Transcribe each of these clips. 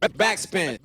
Backspin.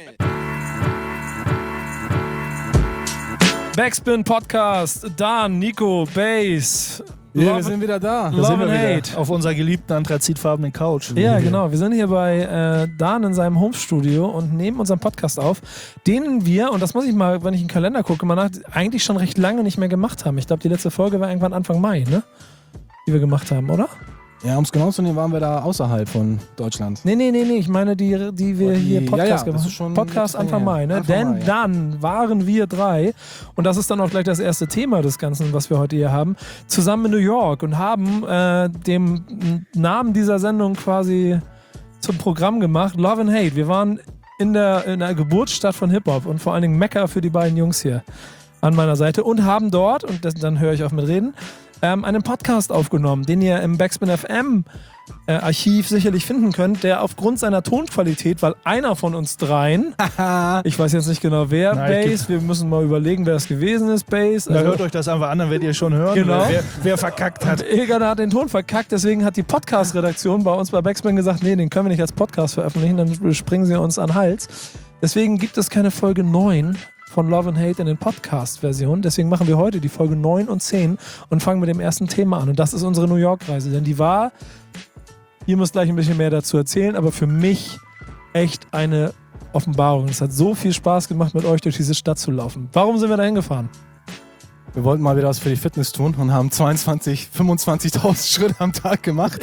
Backspin Podcast, Dan, Nico, Bass. Ja, wir sind wieder da. Love and Hate. Auf unserer geliebten anthrazitfarbenen Couch. Ja, genau. Wir sind hier bei Dan in seinem Homestudio und nehmen unseren Podcast auf, den wir, und das muss ich mal, wenn ich in den Kalender gucke, mal nach, eigentlich schon recht lange nicht mehr gemacht haben. Ich glaube, die letzte Folge war irgendwann Anfang Mai, ne? Die wir gemacht haben, oder? Ja, um es genau zu nehmen, waren wir da außerhalb von Deutschland. Nee. Ich meine, die wir hier Podcast das gemacht ist schon haben. Podcast Anfang Mai, ne? Anfang Denn Mai, ja. dann waren wir drei, und das ist dann auch gleich das erste Thema des Ganzen, was wir heute hier haben, zusammen in New York und haben dem Namen dieser Sendung quasi zum Programm gemacht, Love and Hate. Wir waren in der Geburtsstadt von Hip-Hop und vor allen Dingen Mekka für die beiden Jungs hier an meiner Seite und haben dort, und dann höre ich auf mit Reden, einen Podcast aufgenommen, den ihr im Backspin FM Archiv sicherlich finden könnt, der aufgrund seiner Tonqualität, weil einer von uns dreien, ich weiß jetzt nicht genau wer, Bass, wir müssen mal überlegen, wer das gewesen ist, Bass. Da hört euch das einfach an, dann werdet ihr schon hören, Genau. wer verkackt hat. Egan hat den Ton verkackt, deswegen hat die Podcast-Redaktion bei uns bei Backspin gesagt, nee, den können wir nicht als Podcast veröffentlichen, dann springen sie uns an den Hals. Deswegen gibt es keine Folge 9 von Love and Hate in den Podcast-Version. Deswegen machen wir heute die Folge 9 und 10 und fangen mit dem ersten Thema an. Und das ist unsere New York-Reise. Denn die war, ihr müsst gleich ein bisschen mehr dazu erzählen, aber für mich echt eine Offenbarung. Es hat so viel Spaß gemacht, mit euch durch diese Stadt zu laufen. Warum sind wir da hingefahren? Wir wollten mal wieder was für die Fitness tun und haben 25.000 Schritte am Tag gemacht.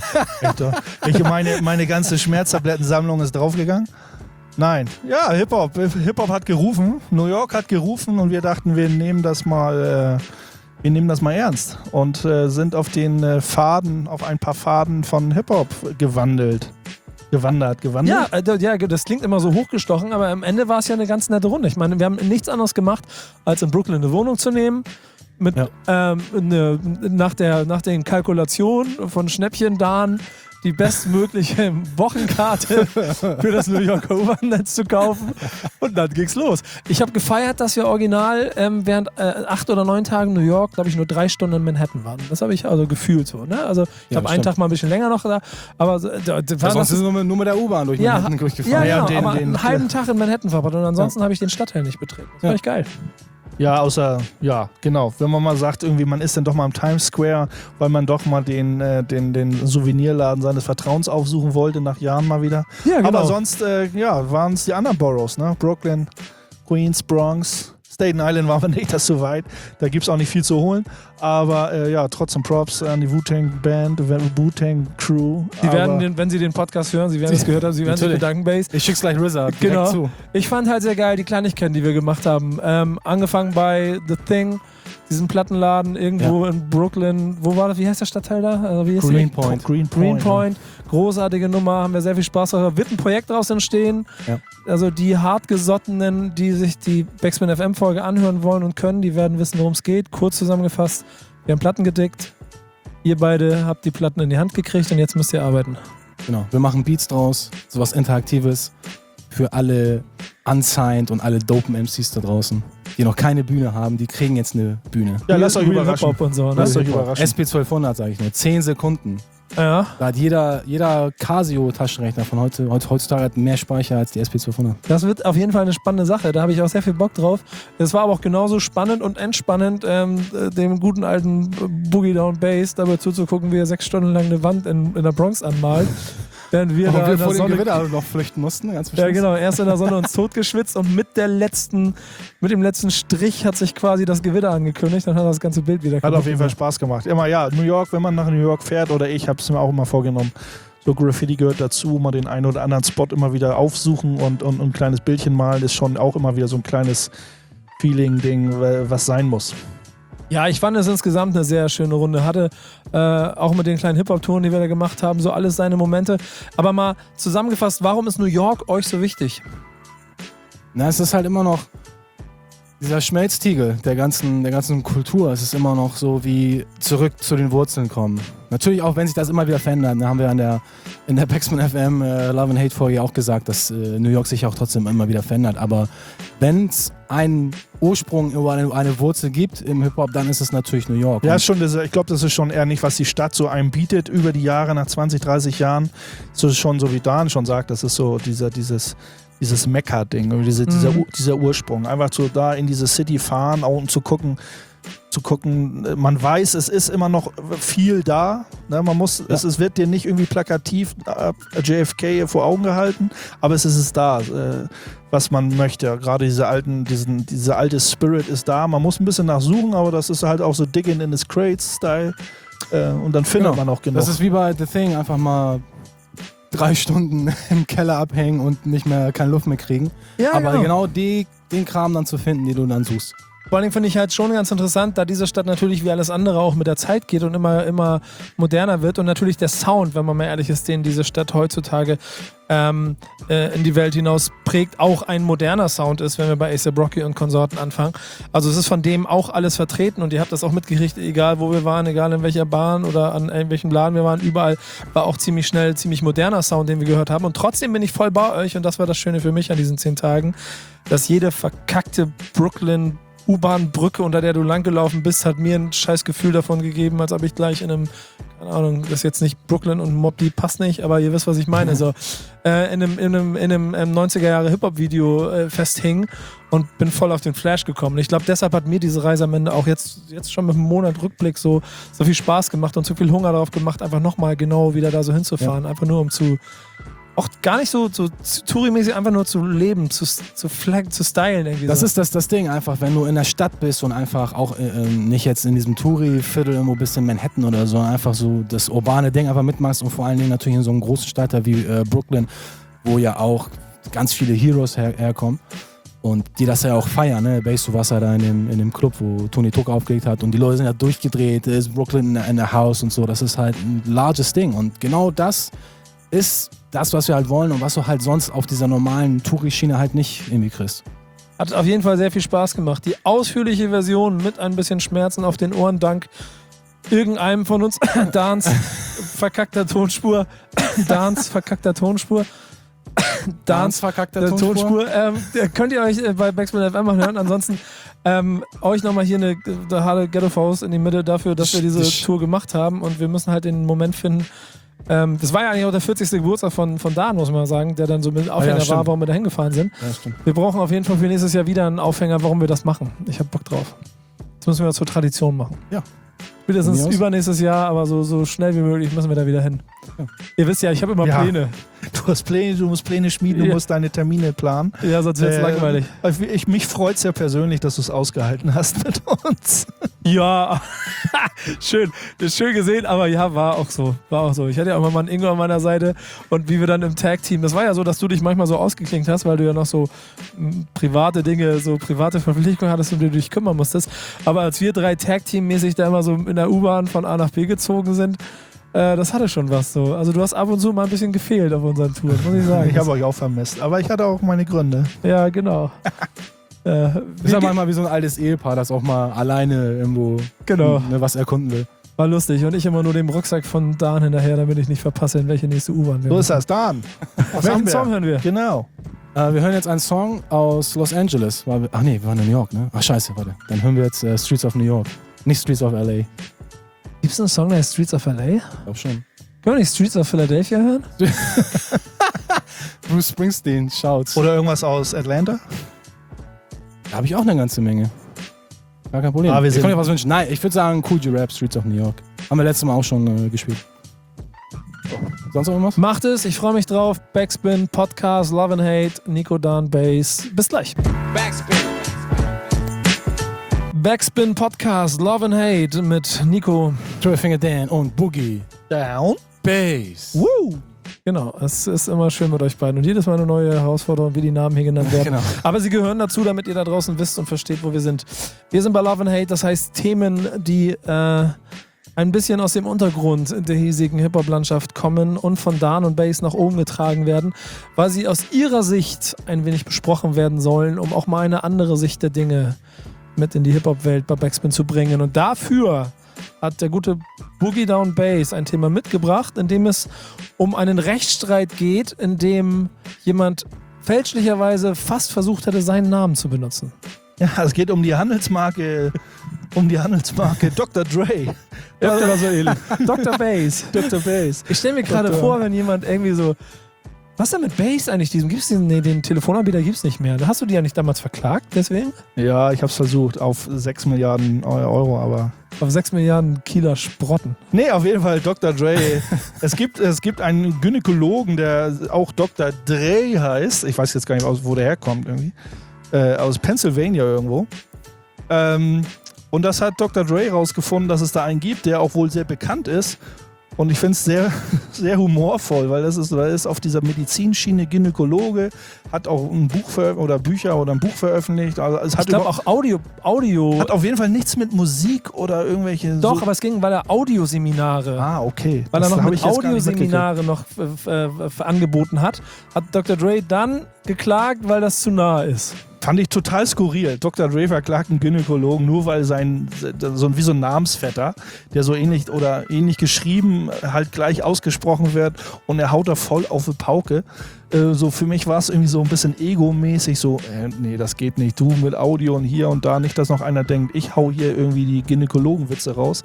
Meine ganze Schmerztablettensammlung ist draufgegangen. Nein, ja, Hip-Hop hat gerufen, New York hat gerufen und wir dachten, wir nehmen das mal ernst und sind auf ein paar Faden von Hip-Hop gewandert. Ja, das klingt immer so hochgestochen, aber am Ende war es ja eine ganz nette Runde. Ich meine, wir haben nichts anderes gemacht, als in Brooklyn eine Wohnung zu nehmen. Nach den Kalkulationen von Schnäppchen Dan die bestmögliche Wochenkarte für das New Yorker U-Bahn-Netz zu kaufen. Und dann ging's los. Ich habe gefeiert, dass wir original während 8 oder 9 Tagen New York, glaube ich, nur 3 Stunden in Manhattan waren. Das habe ich also gefühlt so. Ne? Also ich glaube, einen Tag mal ein bisschen länger noch da. Aber Sonst ist nur mit der U-Bahn durch Manhattan durchgefahren. Ja, genau, aber einen halben Tag in Manhattan verbracht und ansonsten habe ich den Stadtteil nicht betreten. Das war echt geil. Ja, genau. Wenn man mal sagt, irgendwie, man ist dann doch mal im Times Square, weil man doch mal den Souvenirladen seines Vertrauens aufsuchen wollte, nach Jahren mal wieder. Ja, genau. Aber sonst, waren es die anderen Boroughs, ne? Brooklyn, Queens, Bronx. Staten Island waren wir nicht, das ist so weit. Da gibt es auch nicht viel zu holen. Aber trotzdem Props an die Wu-Tang Band, Wu-Tang Crew. Sie werden, wenn Sie den Podcast hören, Sie werden es gehört haben, Sie werden sich bedanken, Bass. Ich schick's gleich RZA direkt zu. Ich fand halt sehr geil die Kleinigkeiten, die wir gemacht haben. Angefangen bei The Thing, diesem Plattenladen irgendwo in Brooklyn. Wo war das? Wie heißt der Stadtteil da? Also wie Greenpoint. Großartige Nummer, haben wir sehr viel Spaß gehabt. Wird ein Projekt daraus entstehen. Ja. Also die Hartgesottenen, die sich die Backspin FM Folge anhören wollen und können, die werden wissen, worum es geht. Kurz zusammengefasst, wir haben Platten gedickt. Ihr beide habt die Platten in die Hand gekriegt und jetzt müsst ihr arbeiten. Genau, wir machen Beats draus, sowas Interaktives für alle unsigned und alle dopen MCs da draußen, die noch keine Bühne haben, die kriegen jetzt eine Bühne. Ja, lasst euch überraschen. Und so, ne? Lasst euch überraschen. SP1200 sage ich nur, 10 Sekunden. Ja. Da hat jeder Casio-Taschenrechner von heutzutage hat mehr Speicher als die SP1200. Das wird auf jeden Fall eine spannende Sache. Da habe ich auch sehr viel Bock drauf. Es war aber auch genauso spannend und entspannend, dem guten alten Boogie Down Bass dabei zuzugucken, wie er 6 Stunden lang eine Wand in der Bronx anmalt. Während wir da vor dem Gewitter noch flüchten mussten. Ganz ja, genau. Erst in der Sonne uns totgeschwitzt und mit dem letzten Strich hat sich quasi das Gewitter angekündigt. Dann hat das ganze Bild wieder Hat auf jeden Fall Spaß gemacht. Immer, New York, wenn man nach New York fährt, oder ich habe es mir auch immer vorgenommen, so Graffiti gehört dazu, mal den einen oder anderen Spot immer wieder aufsuchen und ein kleines Bildchen malen, ist schon auch immer wieder so ein kleines Feeling-Ding, was sein muss. Ja, ich fand es insgesamt eine sehr schöne Runde. Hatte auch mit den kleinen Hip-Hop-Touren, die wir da gemacht haben, so alles seine Momente. Aber mal zusammengefasst, warum ist New York euch so wichtig? Na, es ist halt immer noch Dieser Schmelztiegel der ganzen Kultur, es ist immer noch so wie zurück zu den Wurzeln kommen. Natürlich auch, wenn sich das immer wieder verändert. Da haben wir in der Backspin FM Love and Hate Folge auch gesagt, dass New York sich auch trotzdem immer wieder verändert. Aber wenn es einen Ursprung über eine Wurzel gibt im Hip-Hop, dann ist es natürlich New York. Ja, schon, ich glaube, das ist schon eher nicht, was die Stadt so einem bietet über die Jahre, nach 20, 30 Jahren. So ist schon so, wie Dan schon sagt, das ist so dieses Mekka-Ding, dieser Ursprung. Einfach so da in diese City fahren, auch um zu gucken, man weiß, es ist immer noch viel da. Ne? Es wird dir nicht irgendwie plakativ JFK vor Augen gehalten, aber es ist da, was man möchte. Gerade dieser alte Spirit ist da. Man muss ein bisschen nachsuchen, aber das ist halt auch so Digging in his Crates-Style. Und dann findet man auch genug. Das ist wie bei The Thing, einfach mal 3 Stunden im Keller abhängen und keine Luft mehr kriegen. Ja, aber genau den Kram dann zu finden, den du dann suchst. Vor allem finde ich halt schon ganz interessant, da diese Stadt natürlich wie alles andere auch mit der Zeit geht und immer moderner wird und natürlich der Sound, wenn man mal ehrlich ist, den diese Stadt heutzutage in die Welt hinaus prägt, auch ein moderner Sound ist, wenn wir bei A$AP Rocky und Konsorten anfangen. Also es ist von dem auch alles vertreten und ihr habt das auch mitgerichtet, egal wo wir waren, egal in welcher Bahn oder an welchem Laden wir waren, überall war auch ziemlich schnell, ziemlich moderner Sound, den wir gehört haben und trotzdem bin ich voll bei euch und das war das Schöne für mich an diesen 10 Tagen, dass jede verkackte Brooklyn U-Bahn-Brücke, unter der du langgelaufen bist, hat mir ein scheiß Gefühl davon gegeben, als ob ich gleich in einem, keine Ahnung, das ist jetzt nicht Brooklyn und Mobb Deep passt nicht, aber ihr wisst, was ich meine, so in einem 90er-Jahre-Hip-Hop-Video festhing und bin voll auf den Flash gekommen. Ich glaube, deshalb hat mir diese Reise am Ende auch jetzt schon mit einem Monat Rückblick so viel Spaß gemacht und so viel Hunger darauf gemacht, einfach nochmal genau wieder da so hinzufahren, einfach nur um auch gar nicht so Touri-mäßig, einfach nur zu leben, zu stylen irgendwie. Das so. ist das Ding einfach, wenn du in der Stadt bist und einfach auch nicht jetzt in diesem Touri-Viertel irgendwo bist in Manhattan oder so, einfach so das urbane Ding einfach mitmachst und vor allen Dingen natürlich in so einem großen Stadt wie Brooklyn, wo ja auch ganz viele Heroes herkommen und die das ja auch feiern, ne? Bass, du warst ja da in dem Club, wo Tony Tuck aufgelegt hat und die Leute sind ja durchgedreht, ist Brooklyn in der House und so, das ist halt ein larges Ding und genau das ist das, was wir halt wollen und was du halt sonst auf dieser normalen Touri-Schiene halt nicht irgendwie kriegst. Hat auf jeden Fall sehr viel Spaß gemacht. Die ausführliche Version mit ein bisschen Schmerzen auf den Ohren dank irgendeinem von uns, Dans verkackter Tonspur. Dans verkackter Tonspur. Könnt ihr euch bei Backspin FM mal hören. Ansonsten euch nochmal hier eine harte Ghetto-Faust in die Mitte dafür, dass wir diese Tour gemacht haben und wir müssen halt den Moment finden. Das war ja eigentlich auch der 40. Geburtstag von Dan, muss man sagen, der dann so mit Aufhänger war, warum wir da hingefahren sind. Ja, stimmt. Wir brauchen auf jeden Fall für nächstes Jahr wieder einen Aufhänger, warum wir das machen. Ich hab Bock drauf. Das müssen wir zur Tradition machen. Ja. Spätestens übernächstes Jahr, aber so schnell wie möglich müssen wir da wieder hin. Ja. Ihr wisst ja, ich habe immer Pläne. Du hast Pläne, du musst Pläne schmieden, du musst deine Termine planen. Ja, sonst wird es langweilig. Mich freut es ja persönlich, dass du es ausgehalten hast mit uns. Ja, schön. Das ist schön gesehen, aber ja, war auch so. Ich hatte ja auch mal einen Ingo an meiner Seite und wie wir dann im Tag-Team, das war ja so, dass du dich manchmal so ausgeklinkt hast, weil du ja noch so private Dinge, so private Verpflichtungen hattest, um die du dich kümmern musstest. Aber als wir 3 Tag-Team-mäßig da immer so in der U-Bahn von A nach B gezogen sind, das hatte schon was so. Also du hast ab und zu mal ein bisschen gefehlt auf unseren Touren, muss ich sagen. Ich habe euch auch vermisst, aber ich hatte auch meine Gründe. Ja, genau. Ist ja manchmal wie so ein altes Ehepaar, das auch mal alleine irgendwo was erkunden will. War lustig und ich immer nur dem Rucksack von Dan hinterher, damit ich nicht verpasse, in welche nächste U-Bahn wir So ist das, Dan. Welchen Song hören wir? Genau. Wir hören jetzt einen Song aus Los Angeles. Wir waren in New York, ne? Ach scheiße, warte. Dann hören wir jetzt Streets of New York. Nicht Streets of L.A. Gibt's einen Song, der heißt Streets of L.A.? Ich glaub schon. Können wir nicht Streets of Philadelphia hören? Bruce Springsteen, Shouts. Oder irgendwas aus Atlanta? Da habe ich auch eine ganze Menge. Gar kein Problem. Ich kann dir was wünschen. Nein, ich würde sagen Cool G-Rap, Streets of New York. Haben wir letztes Mal auch schon gespielt. Sonst noch irgendwas? Macht es, ich freue mich drauf. Backspin, Podcast, Love and Hate, Nico, Dan, Bass. Bis gleich. Backspin Podcast, Love and Hate mit Nico, Triggerfinger Dan und Boogie. Down. Bass. Woo! Genau, es ist immer schön mit euch beiden und jedes Mal eine neue Herausforderung, wie die Namen hier genannt werden. Genau. Aber sie gehören dazu, damit ihr da draußen wisst und versteht, wo wir sind. Wir sind bei Love and Hate, das heißt Themen, die ein bisschen aus dem Untergrund der hiesigen Hip-Hop-Landschaft kommen und von Dan und Bass nach oben getragen werden, weil sie aus ihrer Sicht ein wenig besprochen werden sollen, um auch mal eine andere Sicht der Dinge mit in die Hip-Hop-Welt bei Backspin zu bringen. Und dafür hat der gute Boogie Down Bass ein Thema mitgebracht, in dem es um einen Rechtsstreit geht, in dem jemand fälschlicherweise fast versucht hätte, seinen Namen zu benutzen. Ja, es geht um die Handelsmarke Dr. Dre. Oder so ähnlich. Dr. Bass. Dr. Bass. Ich stelle mir gerade vor, wenn jemand irgendwie so, was ist denn mit Bass eigentlich? Den Telefonanbieter gibt's nicht mehr. Hast du die ja nicht damals verklagt, deswegen? Ja, ich hab's versucht auf 6 Milliarden Euro, aber... Auf 6 Milliarden Kieler Sprotten. Nee, auf jeden Fall Dr. Dre. es gibt einen Gynäkologen, der auch Dr. Dre heißt. Ich weiß jetzt gar nicht, wo der herkommt irgendwie. Aus Pennsylvania irgendwo. Und das hat Dr. Dre rausgefunden, dass es da einen gibt, der auch wohl sehr bekannt ist. Und ich finde es sehr, sehr humorvoll, weil das ist auf dieser Medizinschiene Gynäkologe, hat auch ein Buch oder ein Buch veröffentlicht. Also es hat ich glaube auch Audio. Hat auf jeden Fall nichts mit Musik oder irgendwelche... Doch, aber es ging, weil er Audioseminare... Okay. Weil er noch mit Audioseminare noch angeboten hat Dr. Dre dann geklagt, weil das zu nah ist. Fand ich total skurril. Dr. Dre verklagt einen Gynäkologen, nur weil wie so ein Namensvetter, der so ähnlich geschrieben, halt gleich ausgesprochen wird und er haut da voll auf die Pauke. So für mich war es irgendwie so ein bisschen egomäßig, so, nee, das geht nicht, du mit Audio und hier und da, nicht, dass noch einer denkt, ich hau hier irgendwie die Gynäkologenwitze raus.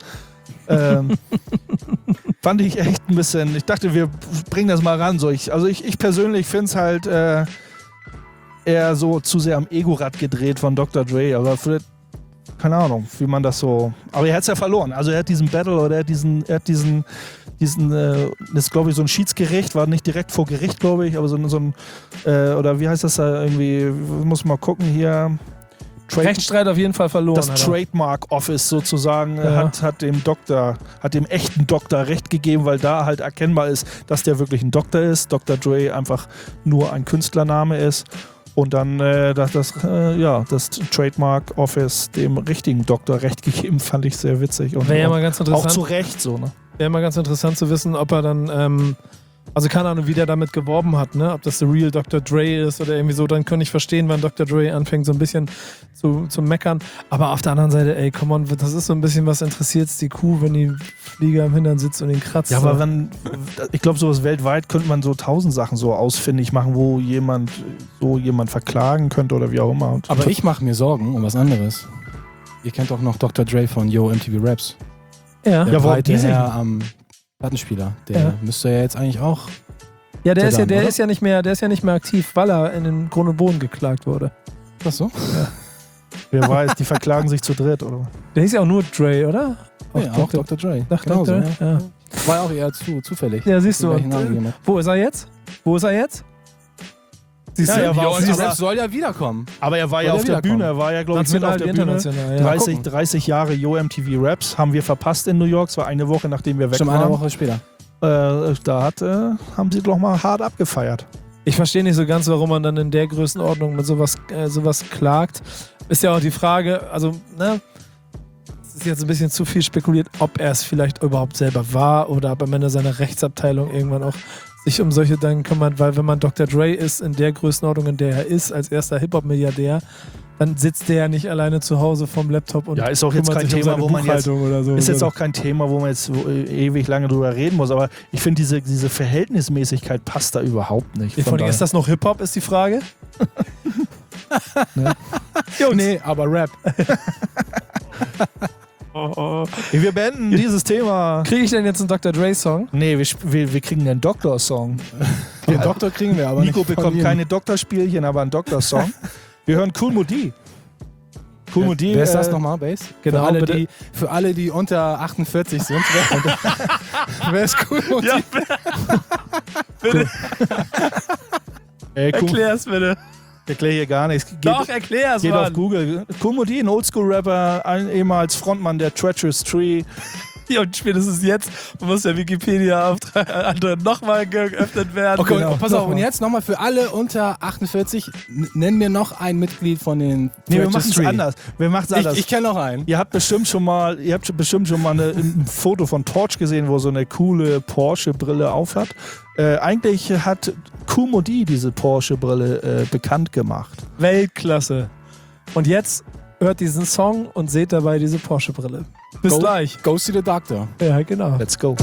Fand ich echt ein bisschen, ich dachte, wir bringen das mal ran. So, ich persönlich finde es halt eher so zu sehr am Ego-Rad gedreht von Dr. Dre, aber vielleicht, keine Ahnung, wie man das so... Aber er hat es ja verloren. Also er hat diesen Battle oder er hat diesen das ist glaube ich so ein Schiedsgericht, war nicht direkt vor Gericht, glaube ich, aber so ein oder wie heißt das da irgendwie, muss mal gucken hier... Rechtsstreit auf jeden Fall verloren. Das Trademark Office sozusagen hat dem echten Doktor Recht gegeben, weil da halt erkennbar ist, dass der wirklich ein Doktor ist. Dr. Dre einfach nur ein Künstlername ist. Und dann das Trademark Office dem richtigen Doktor Recht gegeben, fand ich sehr witzig. Und wäre ja mal ganz interessant. Auch zu Recht so, ne? Wäre mal ganz interessant zu wissen, ob er dann, also keine Ahnung, wie der damit geworben hat, ne? Ob das The Real Dr. Dre ist oder irgendwie so, dann könnte ich verstehen, wann Dr. Dre anfängt, so ein bisschen zu meckern. Aber auf der anderen Seite, ey, come on, das ist so ein bisschen, was interessiert die Kuh, wenn die Flieger im Hintern sitzt und ihn kratzt. Ja, aber ich glaube, sowas weltweit könnte man so 1000 Sachen so ausfindig machen, wo jemand verklagen könnte oder wie auch immer. Aber ich mache mir Sorgen um was anderes. Ihr kennt doch noch Dr. Dre von Yo MTV Raps. Ja. Der breite Herr am Plattenspieler. Der müsste ja jetzt eigentlich auch... Ja, der ist ja nicht mehr aktiv, weil er in den Grund und Boden geklagt wurde. Ach so? Ja. Wer weiß, die verklagen sich zu dritt, oder? Der hieß ja auch nur Dre, oder? Auch Dr. Dre. Dr. Dre? Ja. War auch eher zufällig. Ja, siehst du. Wo ist er jetzt? Siehst du? Er soll ja wiederkommen. Aber er war ja auf der Bühne. Er war ja, glaube ich, mit auf der Bühne. Ja. 30 Jahre Yo MTV Raps haben wir verpasst in New York. Es war eine Woche, nachdem wir weg waren. Eine Woche später. Haben sie doch mal hart abgefeiert. Ich verstehe nicht so ganz, warum man dann in der Größenordnung mit sowas klagt. Ist ja auch die Frage, also, ne? Es ist jetzt ein bisschen zu viel spekuliert, ob er es vielleicht überhaupt selber war oder ob am Ende seine Rechtsabteilung irgendwann auch sich um solche Dinge kümmert, weil wenn man Dr. Dre ist, in der Größenordnung, in der er ist, als erster Hip-Hop-Milliardär, dann sitzt der ja nicht alleine zu Hause vorm Laptop und ist auch jetzt kein Thema, wo man jetzt oder so. Ist jetzt auch kein Thema, wo man jetzt ewig lange drüber reden muss, aber ich finde, diese Verhältnismäßigkeit passt da überhaupt nicht. Vor allem, ist das noch Hip-Hop, ist die Frage? Ne? Nee, aber Rap. Wir beenden dieses Thema. Kriege ich denn jetzt einen Dr. Dre-Song? Nee, wir kriegen einen Doktor-Song. Den Doktor kriegen wir aber Nico nicht. Nico bekommt keine Doktorspielchen, aber einen Doktor-Song. Wir hören Kool Moe Dee. Kool Moe Dee. Wer ist das nochmal, Bass? Genau, für alle, die unter 48 sind. Wer ist Kool Moe Dee? Ja, bitte. Erklär's bitte. Ich erkläre hier gar nichts. Doch, erklär's, Geht Mann. auf Google. Kool Moe Dee, ein Oldschool-Rapper, ehemals Frontmann der Treacherous Tree. Ja, und spätestens jetzt muss der Wikipedia-Antrag nochmal geöffnet werden. Okay, Genau. pass auf, und jetzt nochmal für alle unter 48, nenn mir noch ein Mitglied von den Nee, wir Thrash machen es Street. anders. Wir machen's anders. Ich kenne noch einen. Ihr habt bestimmt schon mal ein Foto von Torch gesehen, wo er so eine coole Porsche-Brille aufhat. Eigentlich hat Kumodi diese Porsche-Brille bekannt gemacht. Weltklasse. Und jetzt hört diesen Song und seht dabei diese Porsche-Brille. Bis gleich. Go see the doctor. Ja, genau. Let's go.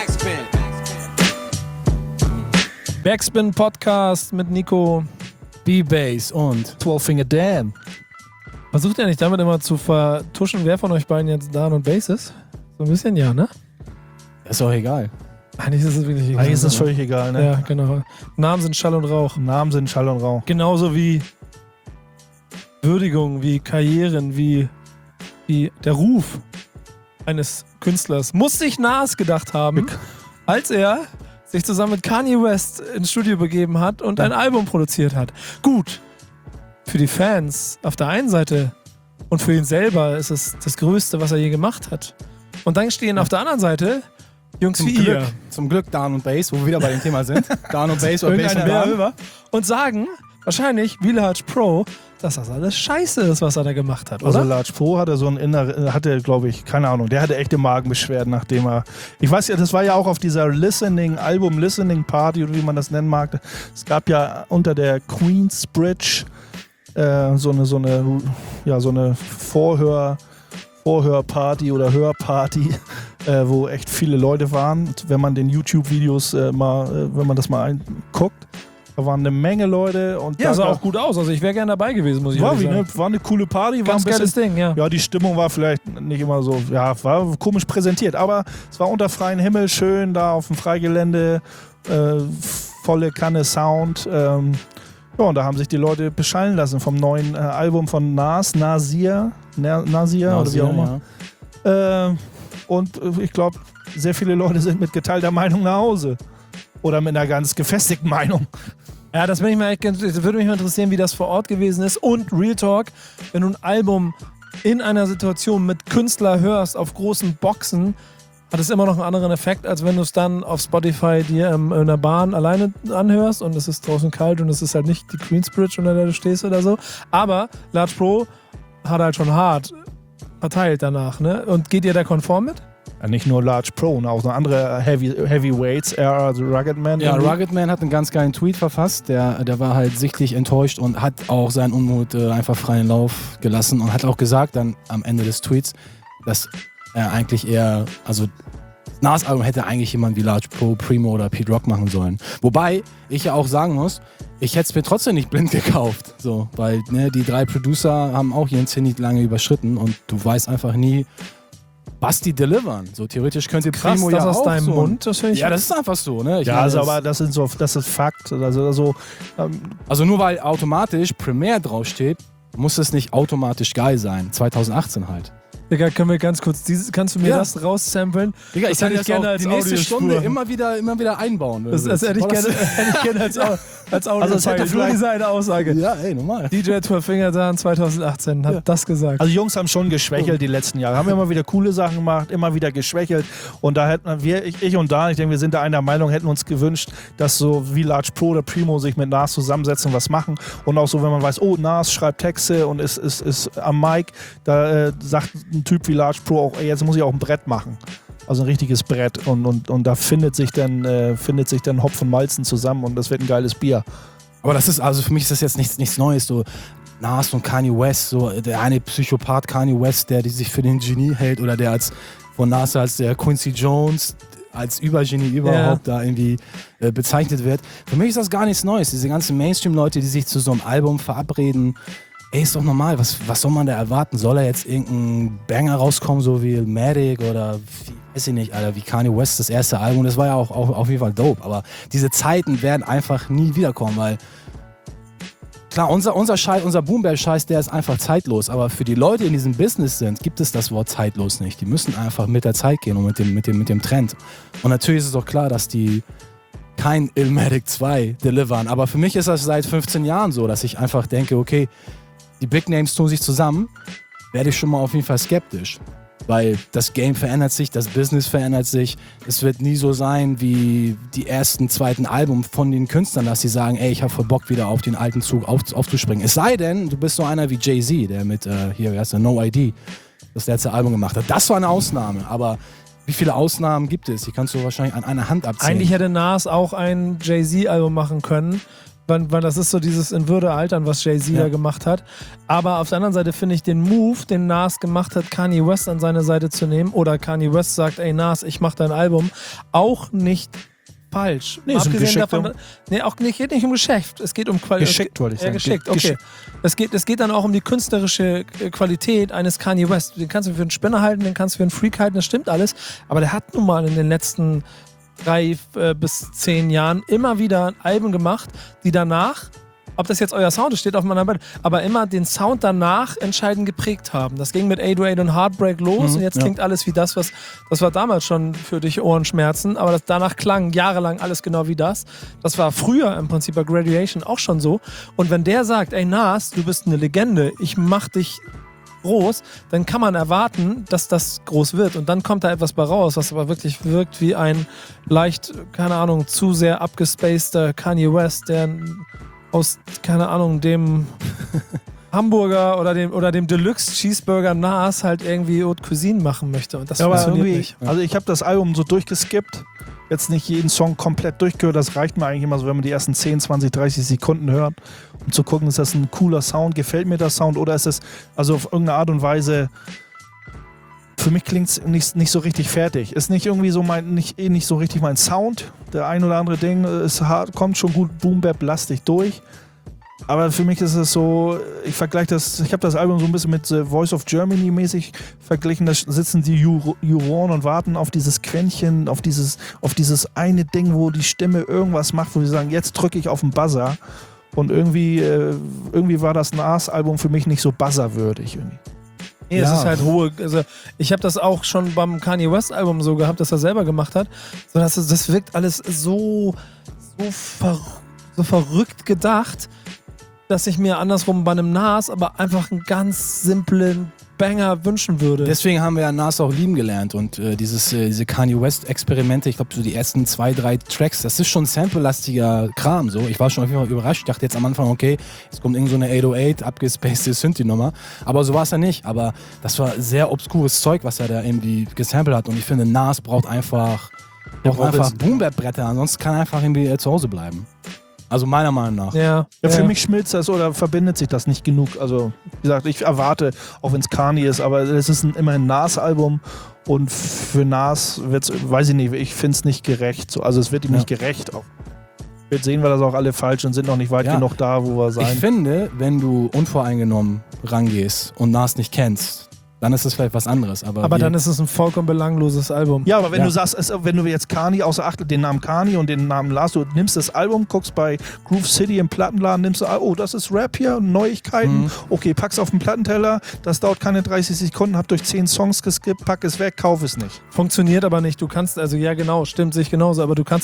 Backspin Podcast mit Nico. B-Bass und 12 Finger Dan. Versucht ihr nicht damit immer zu vertuschen, wer von euch beiden jetzt Dan und Bass ist? So ein bisschen ja, ne? ist doch egal. Eigentlich ist es wirklich egal. Eigentlich ist es völlig egal, ne? Ja, genau. Namen sind Schall und Rauch. Namen sind Schall und Rauch. Genauso wie Würdigung, wie Karrieren, wie der Ruf eines Künstlers. Muss sich Nas gedacht haben, als er sich zusammen mit Kanye West ins Studio begeben hat und ein Album produziert hat. Gut, für die Fans auf der einen Seite und für ihn selber ist es das Größte, was er je gemacht hat. Und dann stehen auf der anderen Seite Jungs wie ihr. Zum Glück Dan und Bass, wo wir wieder bei dem Thema sind. Dan und Bass oder Bass und Dan. Und sagen wahrscheinlich, wie Large Pro, dass das alles scheiße ist, was er da gemacht hat, oder? Also Large Pro hatte so ein glaube ich, keine Ahnung, der hatte echte Magenbeschwerden, nachdem er, ich weiß ja, das war ja auch auf dieser Album-Listening-Party oder wie man das nennen mag. Es gab ja unter der Queensbridge so eine Vorhörparty oder Hörparty, wo echt viele Leute waren. Und wenn man den YouTube-Videos wenn man das mal anguckt, da waren eine Menge Leute. Und ja, sah auch gut aus. Also ich wäre gerne dabei gewesen, muss ich sagen. War eine coole Party. Ganz geiles Ding, ja. Ja, die Stimmung war vielleicht nicht immer so, ja, war komisch präsentiert, aber es war unter freiem Himmel, schön da auf dem Freigelände, volle Kanne Sound. Ja, und da haben sich die Leute beschallen lassen vom neuen Album von Nasir oder wie auch immer. Ja. Und ich glaube, sehr viele Leute sind mit geteilter Meinung nach Hause. Oder mit einer ganz gefestigten Meinung. Ja, das würde mich mal interessieren, wie das vor Ort gewesen ist. Und Real Talk, wenn du ein Album in einer Situation mit Künstler hörst, auf großen Boxen, hat es immer noch einen anderen Effekt, als wenn du es dann auf Spotify dir in der Bahn alleine anhörst und es ist draußen kalt und es ist halt nicht die Queensbridge, unter der du stehst oder so. Aber Large Pro hat halt schon hart verteilt danach, ne? Und geht ihr da konform mit? Ja, nicht nur Large Pro, auch noch andere Heavyweights, also Rugged Man. Ja, Rugged Man hat einen ganz geilen Tweet verfasst, der war halt sichtlich enttäuscht und hat auch seinen Unmut einfach freien Lauf gelassen und hat auch gesagt dann am Ende des Tweets, dass er eigentlich eher, also das Nas-Album hätte eigentlich jemand wie Large Pro, Primo oder Pete Rock machen sollen. Wobei ich ja auch sagen muss, ich hätte es mir trotzdem nicht blind gekauft, so, weil die 3 Producer haben auch ihren Zenit lange überschritten und du weißt einfach nie, was die delivern. So theoretisch könnte Primo das ja aus auch deinem so Mund, das finde ich. Ja, das ist einfach so, ne? Das ist Fakt. Also nur weil automatisch Premiere draufsteht, muss es nicht automatisch geil sein. 2018 halt. Digga, können wir ganz kurz, kannst du mir das raussamplen? Digga, ich kann hätte das gerne als die nächste Stunde immer wieder einbauen. Das hätte ich gerne als Audio. Also es hätte vielleicht seine Aussage. Ja, ey, normal. DJ 12 Finger Dan 2018 hat das gesagt. Also Jungs haben schon geschwächelt die letzten Jahre. Haben immer wieder coole Sachen gemacht, immer wieder geschwächelt. Und da hätten ich und Dan, ich denke, wir sind da einer Meinung, hätten uns gewünscht, dass so wie Large Pro oder Primo sich mit Nas zusammensetzen und was machen. Und auch so, wenn man weiß, oh, Nas schreibt Texte und ist am Mic, da sagt ein Typ wie Large Pro auch, ey, jetzt muss ich auch ein Brett machen. Also ein richtiges Brett. Und da findet sich dann Hopfen und Malzen zusammen und das wird ein geiles Bier. Aber das ist, also für mich ist das jetzt nichts Neues. So Nas und Kanye West, so der eine Psychopath Kanye West, der sich für den Genie hält oder der von Nas als der Quincy Jones als Übergenie überhaupt da irgendwie bezeichnet wird. Für mich ist das gar nichts Neues. Diese ganzen Mainstream-Leute, die sich zu so einem Album verabreden, ey, ist doch normal. Was soll man da erwarten? Soll da jetzt irgendein Banger rauskommen, so wie Matic oder weiß ich nicht, Alter, wie Kanye West das erste Album? Das war ja auch auf jeden Fall dope. Aber diese Zeiten werden einfach nie wiederkommen, weil klar, unser Boom-Bap-Scheiß, der ist einfach zeitlos. Aber für die Leute, die in diesem Business sind, gibt es das Wort zeitlos nicht. Die müssen einfach mit der Zeit gehen und mit dem Trend. Und natürlich ist es doch klar, dass die kein Illmatic 2 delivern. Aber für mich ist das seit 15 Jahren so, dass ich einfach denke, okay, die Big Names tun sich zusammen, werde ich schon mal auf jeden Fall skeptisch. Weil das Game verändert sich, das Business verändert sich. Es wird nie so sein wie die ersten, zweiten Alben von den Künstlern, dass sie sagen, ey, ich habe voll Bock, wieder auf den alten Zug aufzuspringen. Es sei denn, du bist so einer wie Jay-Z, der mit, hier, wie heißt der, No ID, das letzte Album gemacht hat. Das war eine Ausnahme, aber wie viele Ausnahmen gibt es? Die kannst du wahrscheinlich an einer Hand abzählen. Eigentlich hätte Nas auch ein Jay-Z-Album machen können, weil das ist so dieses in Würde altern, was Jay-Z da gemacht hat. Aber auf der anderen Seite finde ich den Move, den Nas gemacht hat, Kanye West an seine Seite zu nehmen, oder Kanye West sagt, ey Nas, ich mach dein Album, auch nicht falsch. Nee, ist ein Geschäft. Auch nicht, geht nicht um Geschäft, es geht um Qualität. Geschickt, wollte ich sagen. Geschickt, okay. Es geht dann auch um die künstlerische Qualität eines Kanye West. Den kannst du für einen Spinner halten, den kannst du für einen Freak halten, das stimmt alles. Aber der hat nun mal in den letzten 3 bis 10 Jahren immer wieder Alben gemacht, die danach, ob das jetzt euer Sound ist, steht auf meiner Seite, aber immer den Sound danach entscheidend geprägt haben. Das ging mit 808 und Heartbreak los und jetzt klingt alles wie das war damals schon für dich Ohrenschmerzen, aber danach klang jahrelang alles genau wie das. Das war früher im Prinzip bei Graduation auch schon so. Und wenn der sagt, ey Nas, du bist eine Legende, ich mach dich groß, dann kann man erwarten, dass das groß wird. Und dann kommt da etwas bei raus, was aber wirklich wirkt wie ein leicht, keine Ahnung, zu sehr abgespaceder Kanye West, der aus, keine Ahnung, dem Hamburger oder dem Deluxe Cheeseburger Nas halt irgendwie Haute Cuisine machen möchte. Und das funktioniert nicht. Also ich habe das Album so durchgeskippt, jetzt nicht jeden Song komplett durchgehört, das reicht mir eigentlich immer so, wenn man die ersten 10, 20, 30 Sekunden hört, um zu gucken, ist das ein cooler Sound, gefällt mir der Sound oder ist es also auf irgendeine Art und Weise, für mich klingt es nicht so richtig fertig. Ist nicht irgendwie so nicht so richtig mein Sound. Der ein oder andere Ding ist hart, kommt schon gut Boom-Bap-lastig durch. Aber für mich ist es so, ich habe das Album so ein bisschen mit The Voice of Germany mäßig verglichen. Da sitzen die Juroren und warten auf dieses Quäntchen, auf dieses eine Ding, wo die Stimme irgendwas macht, wo sie sagen, jetzt drücke ich auf den Buzzer. Und irgendwie war das Nas-Album für mich nicht so buzzerwürdig. Nee, es ist halt hohe, also ich habe das auch schon beim Kanye West Album so gehabt, dass er selber gemacht hat. So, das wirkt alles so verrückt gedacht, dass ich mir andersrum bei einem Nas aber einfach einen ganz simplen Banger wünschen würde. Deswegen haben wir ja Nas auch lieben gelernt und diese Kanye West-Experimente, ich glaube so die ersten 2, 3 Tracks, das ist schon sample-lastiger Kram so. Ich war schon auf jeden Fall überrascht, ich dachte jetzt am Anfang, okay, jetzt kommt irgend so eine 808 abgespacede Synthi-Nummer, aber so war es ja nicht, aber das war sehr obskures Zeug, was er da irgendwie gesampelt hat und ich finde, Nas braucht einfach Boom-Bap-Bretter, ansonsten kann er einfach irgendwie zu Hause bleiben. Also meiner Meinung nach. Ja, für mich schmilzt das oder verbindet sich das nicht genug. Also wie gesagt, ich erwarte, auch wenn es Kanye ist, aber es ist immerhin ein Nas-Album und für Nas wird es, weiß ich nicht, ich finde es nicht gerecht. Also es wird ihm nicht gerecht. Jetzt sehen wir das auch alle falsch und sind noch nicht weit genug da, wo wir sein. Ich finde, wenn du unvoreingenommen rangehst und Nas nicht kennst, dann ist es vielleicht was anderes. Aber dann ist es ein vollkommen belangloses Album. Ja, aber wenn du sagst, wenn du jetzt Kanye außer Acht, den Namen Kanye und den Namen Lars, du nimmst das Album, guckst bei Groove City im Plattenladen, nimmst du, oh, das ist Rap hier, Neuigkeiten, okay, pack's auf den Plattenteller, das dauert keine 30 Sekunden, hab durch 10 Songs geskippt, pack es weg, kauf es nicht. Funktioniert aber nicht. Du kannst, also ja genau, stimmt sich genauso, aber du kannst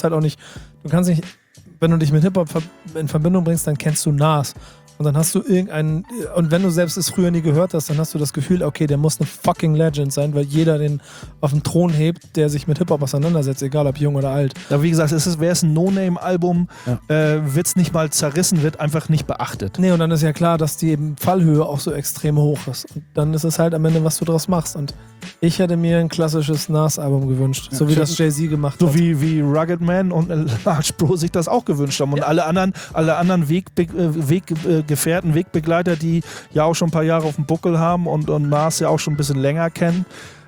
wenn du dich mit Hip-Hop in Verbindung bringst, dann kennst du Nas. Und dann hast du und wenn du selbst es früher nie gehört hast, dann hast du das Gefühl, okay, der muss eine fucking Legend sein, weil jeder den auf den Thron hebt, der sich mit Hip-Hop auseinandersetzt, egal ob jung oder alt. Ja, wie gesagt, wäre es ein No-Name-Album, wird es nicht mal zerrissen, wird einfach nicht beachtet. Nee, und dann ist ja klar, dass die Fallhöhe auch so extrem hoch ist. Und dann ist es halt am Ende, was du draus machst. Und ich hätte mir ein klassisches Nas-Album gewünscht, so wie das Jay-Z gemacht hat. So wie Rugged Man und Large Bro sich das auch gewünscht haben. Und alle anderen Weggefährten, Wegbegleiter, die ja auch schon ein paar Jahre auf dem Buckel haben und Nas ja auch schon ein bisschen länger kennen,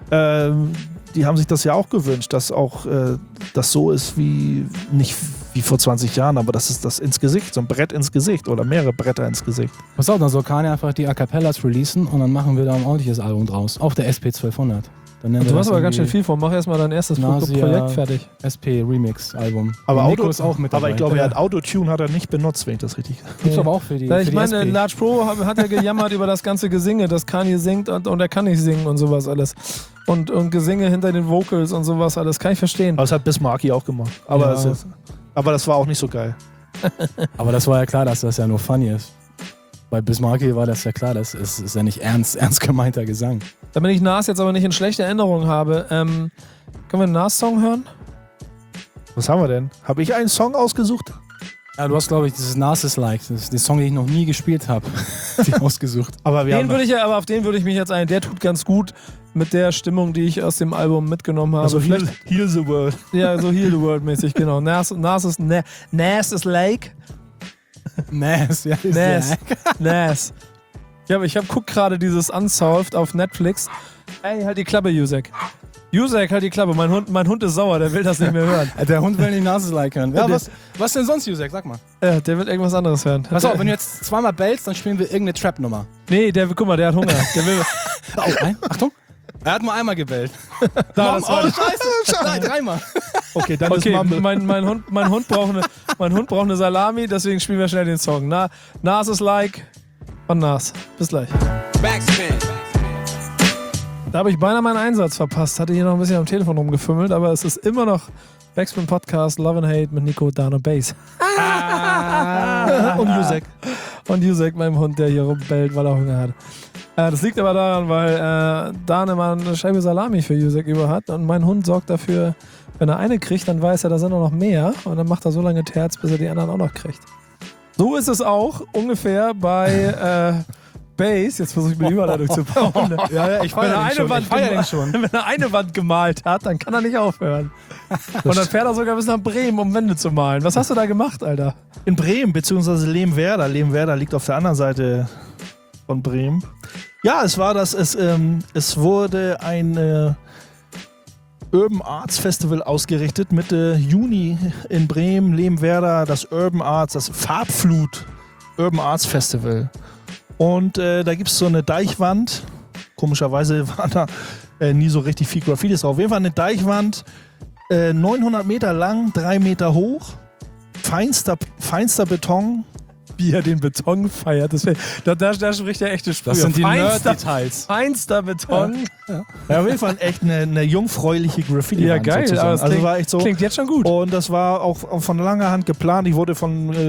die haben sich das ja auch gewünscht, dass auch das so ist nicht wie vor 20 Jahren, aber das ist das ins Gesicht, so ein Brett ins Gesicht oder mehrere Bretter ins Gesicht. Pass auf, dann soll Kanye einfach die A Cappellas releasen und dann machen wir da ein ordentliches Album draus. Auf der SP 1200. Du hast aber ganz schön viel vor. Mach erstmal dein erstes Projekt fertig. SP Remix Album. Aber ist auch mit dabei. Aber ich glaube, Autotune hat er nicht benutzt, wenn ich das richtig. Gibt's aber auch für die. Ich meine, Large Pro hat ja gejammert über das ganze Gesinge, dass Kanye singt und er kann nicht singen und sowas alles. Und Gesinge hinter den Vocals und sowas alles. Kann ich verstehen. Aber das hat Bismarcky auch gemacht. Aber das war auch nicht so geil. Aber das war ja klar, dass das ja nur funny ist. Bei Bismarcky war das ja klar, das ist ja nicht ernst gemeinter Gesang. Damit ich Nas jetzt aber nicht in schlechte Erinnerung habe, können wir einen Nas-Song hören? Was haben wir denn? Habe ich einen Song ausgesucht? Ja, du hast, glaube ich, dieses Narcissus-like, das ist der Song, den ich noch nie gespielt habe, ausgesucht. Aber Aber auf den würde ich mich jetzt ein. Der tut ganz gut mit der Stimmung, die ich aus dem Album mitgenommen habe. also Heal the World. Ja, so Heal the World mäßig, genau. Nas is Lake. Nas, ja. Nas. Ich guck gerade dieses Unsolved auf Netflix. Ey, halt die Klappe, Jusek. Jusek, halt die Klappe. Mein Hund ist sauer, der will das nicht mehr hören. Der Hund will nicht Narcissus-like hören. Ja, was denn sonst, Jusek? Sag mal. Der will irgendwas anderes hören. Pass auf, wenn du jetzt zweimal bellst, dann spielen wir irgendeine Trap-Nummer. Nee, guck mal, der hat Hunger. Der will. Achtung. Er hat nur einmal gebellt. Da, Scheiße. Nein, dreimal. Okay, dann ist Mumble. Mein Hund braucht eine Salami, deswegen spielen wir schnell den Song. Nas ist like von Nas. Bis gleich. Backspin. Da habe ich beinahe meinen Einsatz verpasst. Hatte hier noch ein bisschen am Telefon rumgefümmelt, aber es ist immer noch Backspin Podcast Love and Hate mit Nico, Dan und Bass. Und Jusek. Und Jusek, meinem Hund, der hier rumbellt, weil er Hunger hat. Das liegt aber daran, weil Dan immer eine Scheibe Salami für Jusek über hat und mein Hund sorgt dafür, wenn er eine kriegt, dann weiß er, da sind noch mehr und dann macht er so lange Terz, bis er die anderen auch noch kriegt. So ist es auch ungefähr bei Bass. Jetzt versuche ich mir die Überleitung zu bauen. Ja, ich feiere den schon. Wenn er eine Wand gemalt hat, dann kann er nicht aufhören. Und dann fährt er sogar bis nach Bremen, um Wände zu malen. Was hast du da gemacht, Alter? In Bremen, beziehungsweise Lehmwerder. Lehmwerder liegt auf der anderen Seite von Bremen. Ja, es wurde ein Urban Arts Festival ausgerichtet, Mitte Juni in Bremen, Lehmwerder, das Urban Arts, das Farbflut Urban Arts Festival. Und da gibt es so eine Deichwand, komischerweise waren da nie so richtig viel Graffitis drauf. Auf jeden Fall eine Deichwand, 900 Meter lang, 3 Meter hoch, feinster Beton. Wie er den Beton feiert. Da spricht der echte Sprüher. Das sind die Nerd-Details. Feinster Beton. Ja, auf jeden Fall echt eine jungfräuliche Graffiti. Ja, geil. Sozusagen. Aber das war echt so. Klingt jetzt schon gut. Und das war auch von langer Hand geplant. Ich wurde